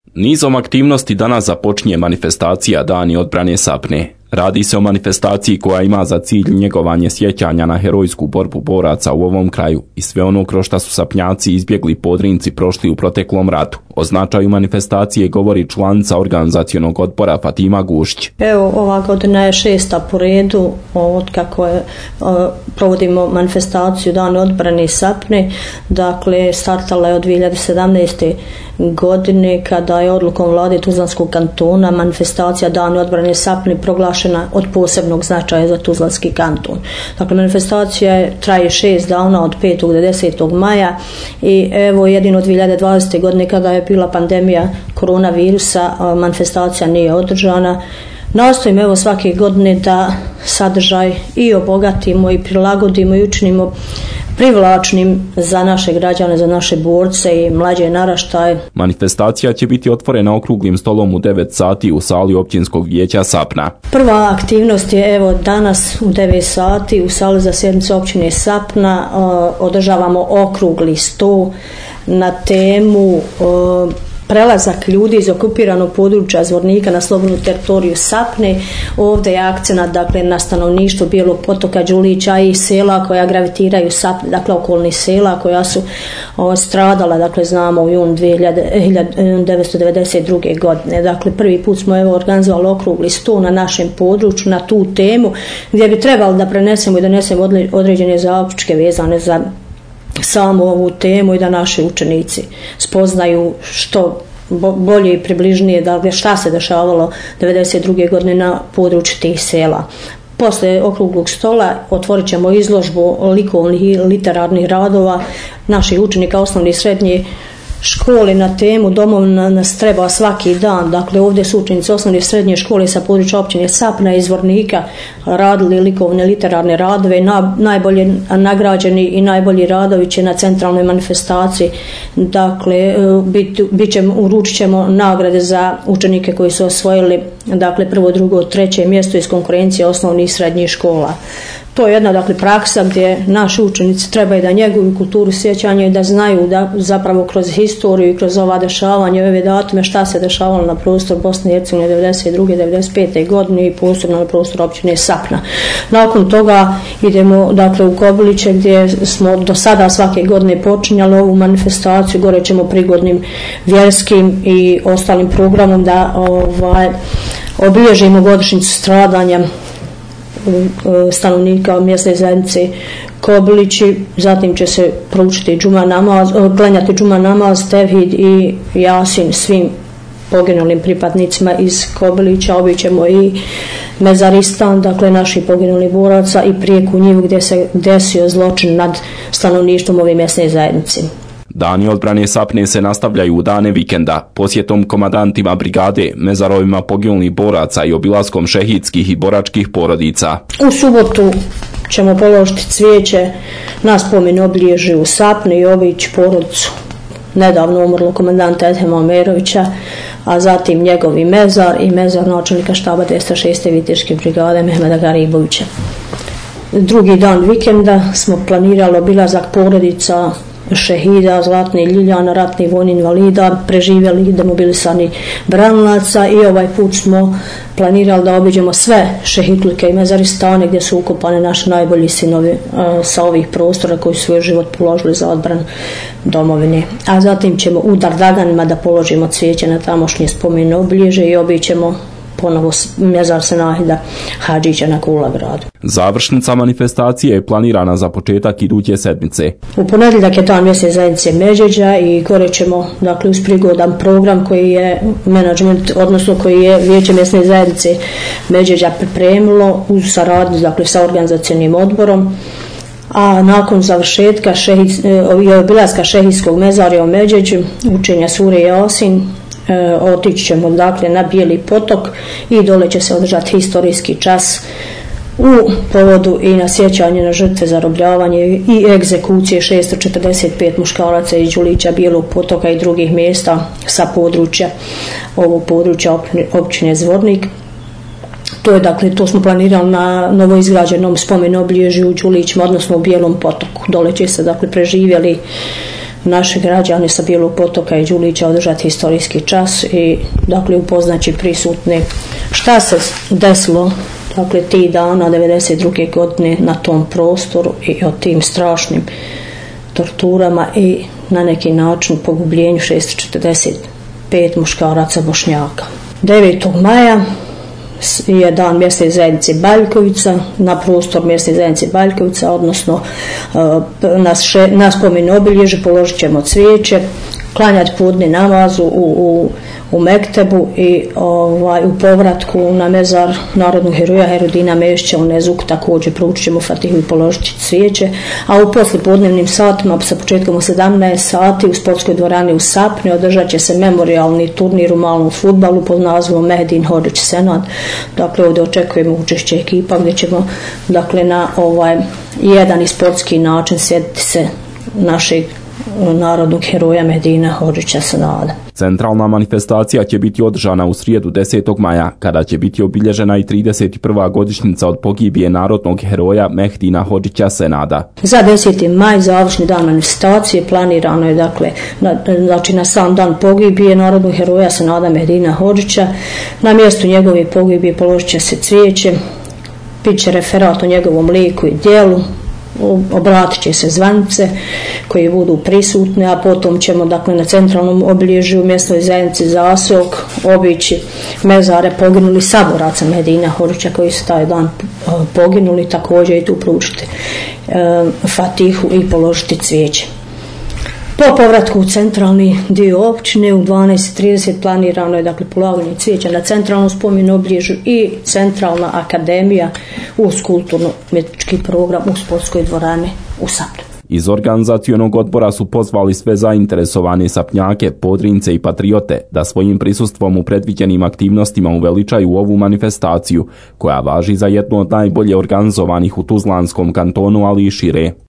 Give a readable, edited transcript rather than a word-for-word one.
Nizom aktivnosti danas započinje manifestacija Dani odbrane Sapne. Radi se o manifestaciji koja ima za cilj njegovanje sjećanja na herojsku borbu boraca u ovom kraju i sve ono kroz šta su Sapnjaci izbjegli Podrinci prošli u proteklom ratu. O značaju manifestacije govori članica organizacionog odbora Fatima Gušić. Evo, ova godina je 6. po redu od kako provodimo manifestaciju Dan odbrane Sapne. Dakle, startala je od 2017. godine kada je odlukom vlade Tuzlanskog kantona manifestacija Dan odbrane Sapne proglašena od posebnog značaja za Tuzlanski kanton. Dakle, manifestacija traje 6 dana od 5. do 10. maja i evo jedino 2020. godine kada je bila pandemija koronavirusa, manifestacija nije održana. Nastojimo evo svake godine da sadržaj i obogatimo i prilagodimo i učinimo privlačnim za naše građane, za naše borce i mlađe naraštaje. Manifestacija će biti otvorena okruglim stolom u 9 sati u sali općinskog vijeća Sapna. Prva aktivnost je evo danas u 9 sati u sali za sjednicu općine Sapna. Održavamo okrugli stol na temu prelazak ljudi iz okupiranog područja Zvornika na slobodnu teritoriju Sapne. Ovdje je akcenat dakle na stanovništvo Bijelog potoka, Đulića i sela koja gravitiraju Sapne, dakle okolnih sela koja su stradala, dakle znamo u junu 1992. godine. Dakle prvi put smo evo organizovali okrugli stol na našem području na tu temu gdje bi trebali da prenesemo i donesemo određene zaključke vezane za samo ovu temu i da naši učenici spoznaju što bolje i približnije dakle šta se dešavalo 1992. godine na području tih sela. Poslije okruglog stola otvorit ćemo izložbu likovnih i literarnih radova naših učenika osnovne i srednje škole na temu Domovina nas treba svaki dan. Dakle, ovdje su učenici osnovne i srednje škole sa područja općine Sapna i Zvornika radili likovne literarne radove. Najbolje nagrađeni i najbolji radovi će na centralnoj manifestaciji. Dakle, uručit ćemo nagrade za učenike koji su osvojili dakle, prvo, drugo, treće mjesto iz konkurencije osnovnih i srednjih škola. To je jedna dakle praksa gdje naši učenici trebaju da njeguju kulturu sjećanja i da znaju da zapravo kroz historiju i kroz ova dešavanja, ove datume šta se dešavalo na prostoru Bosne i Hercegovine 92. 95. godine i posebno na prostoru općine Sapna. Nakon toga idemo dakle u Kobiliće gdje smo do sada svake godine počinjali ovu manifestaciju, gore ćemo prigodnim vjerskim i ostalim programom da obilježimo godišnjicu stradanja stanovnika mjesne zajednice Kobilići, zatim će se proučiti klanjati džuma namaz, tevhid i jasin svim poginulim pripadnicima iz Kobilića. Obićemo i Mezaristan, dakle naših poginulih boraca i Prijeku njivu gdje se desio zločin nad stanovništvom ove mjesne zajednice. Dani odbrane Sapne se nastavljaju u dane vikenda, posjetom komandantima brigade, mezarovima poginulih boraca i obilaskom šehidskih i boračkih porodica. U subotu ćemo položiti cvijeće na spomen obilježju u Sapni i obići porodicu nedavno umrlog komandanta Edhema Omerovića, a zatim njegovi mezar i mezar načelnika štaba 206. viteške brigade Mehmeda Garibovića. Drugi dan vikenda smo planirali obilazak porodica šehida, Zlatne Ljiljana, ratnih vojnih invalida, preživjelih demobilisani branilaca i ovaj put smo planirali da obiđemo sve šehidlike i mezaristane gdje su ukopani naši najbolji sinovi sa ovih prostora koji su svoj život položili za odbranu domovine. A zatim ćemo u Dardaganima da položimo cvijeće na tamošnje spomene obilježje i obićemo ponovo mezar Senahida Hadžića na Kulagradu. Završnica manifestacije je planirana za početak iduće sedmice. U ponedjeljak je dan mjesne zajednice Međeđa i gore ćemo dakle uz prigodan program koji je menadžment, odnosno koji je vijeće mjesne zajednice Međeđa pripremilo uz saradnju dakle sa organizacionim odborom. A nakon završetka obilaska šehidskog mezarja u Međeđu, učenja sure Jasin, otići ćemo dakle na Bijeli potok i dole će se održati historijski čas u povodu i na sjećanje na žrtve zarobljavanja i egzekucije 645 muškaraca iz Đulića, Bijelog potoka i drugih mjesta sa područja ovog područja općine Zvornik. To je dakle, to smo planirali na novoizgrađenom spomen obilježju u Đulićima, odnosno u Bijelom potoku. Dole će se dakle preživjeli naši građani sa Bijelog Potoka i Đulića održati historijski čas i dakle upoznaći prisutne šta se desilo dakle tih dana 92. godine na tom prostoru i o tim strašnim torturama i na neki način pogubljenju 645 muškaraca Bošnjaka. 9. maja je dan mjesne zajednice Baljkovica, na prostor mjesne zajednice Baljkovica, odnosno na spomen obilježje položit ćemo cvijeće, klanjati podne namazu u Mektebu i u povratku na mezar narodnog heroja Herudina Mešća u Nezuk također proučit ćemo Fatihu i položiti cvijeće, a u poslijepodnevnim satima sa početkom u 17 sati u sportskoj dvorani u Sapni održat će se memorijalni turnir u malom fudbalu pod nazivom Mehdin Hodžić Senad. Dakle, ovdje očekujemo učešće ekipa gdje ćemo dakle na jedan i sportski način sjetiti se našeg narodnog heroja Mehdina Hodžića Senada. Centralna manifestacija će biti održana u srijedu 10. maja, kada će biti obilježena i 31. godišnjica od pogibije narodnog heroja Mehdina Hodžića Senada. Za 10. maj, završni dan manifestacije, planirano je dakle na sam dan pogibije narodnog heroja Senada Mehdina Hodžića. Na mjestu njegove pogibije položit će se cvijeće, bit će referat o njegovom liku i djelu, obratit će se zvanice koji budu prisutne, a potom ćemo dakle na centralnom obilježju u mjesnoj zajednici Zasok obići mezare poginuli saboraca Mehdina Hodžića koji su taj dan poginuli, također i tu proučiti Fatihu i položiti cvijeće. Po povratku u centralni dio općine u 12:30 planirano je dakle polaganje cvijeća na centralnom spomen obilježju i centralna akademija uz kulturno-umjetnički program u sportskoj dvorani u Sapnu. Iz organizacionog odbora su pozvali sve zainteresovane Sapnjake, Podrince i patriote da svojim prisustvom u predviđenim aktivnostima uveličaju ovu manifestaciju, koja važi za jednu od najbolje organizovanih u Tuzlanskom kantonu, ali i šire.